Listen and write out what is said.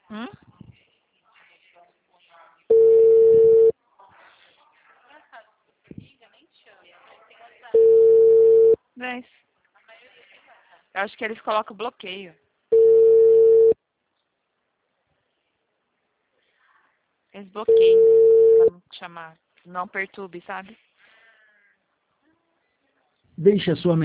Hum? Vê. Eu acho que eles colocam bloqueio. Eles bloqueiam pra não chamar. Não perturbe, sabe? Deixe a sua